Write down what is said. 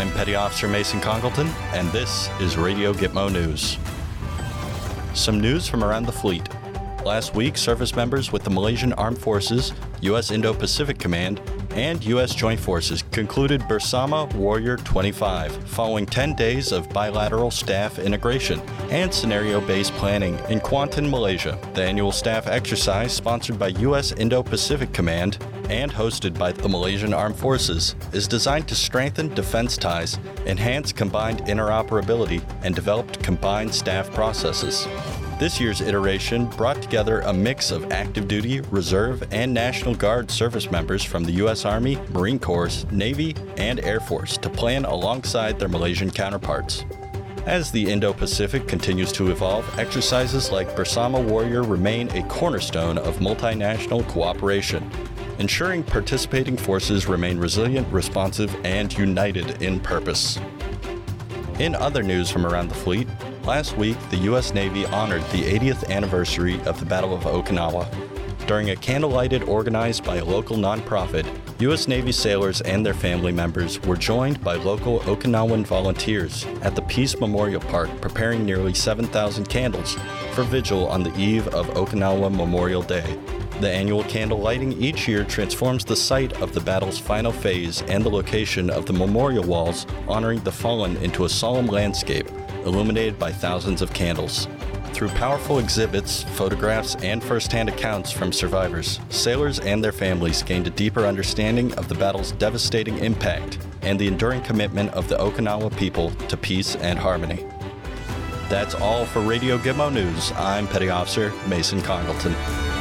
I'm Petty Officer Mason Congleton, and this is Radio Gitmo News. Some news from around the fleet. Last week, service members with the Malaysian Armed Forces, U.S. Indo-Pacific Command, and U.S. Joint Forces concluded Bersama Warrior 25, following 10 days of bilateral staff integration and scenario-based planning in Kuantan, Malaysia. The annual staff exercise, sponsored by U.S. Indo-Pacific Command and hosted by the Malaysian Armed Forces, is designed to strengthen defense ties, enhance combined interoperability, and develop combined staff processes. This year's iteration brought together a mix of active duty, reserve, and National Guard service members from the U.S. Army, Marine Corps, Navy, and Air Force to plan alongside their Malaysian counterparts. As the Indo-Pacific continues to evolve, exercises like Bersama Warrior remain a cornerstone of multinational cooperation, ensuring participating forces remain resilient, responsive, and united in purpose. In other news from around the fleet, last week the U.S. Navy honored the 80th anniversary of the Battle of Okinawa. During a candlelighted organized by a local nonprofit, U.S. Navy sailors and their family members were joined by local Okinawan volunteers at the Peace Memorial Park, preparing nearly 7,000 candles for vigil on the eve of Okinawa Memorial Day. The annual candle lighting each year transforms the site of the battle's final phase and the location of the memorial walls honoring the fallen into a solemn landscape illuminated by thousands of candles. Through powerful exhibits, photographs, and first-hand accounts from survivors, sailors and their families gained a deeper understanding of the battle's devastating impact and the enduring commitment of the Okinawa people to peace and harmony. That's all for Radio Gitmo News. I'm Petty Officer Mason Congleton.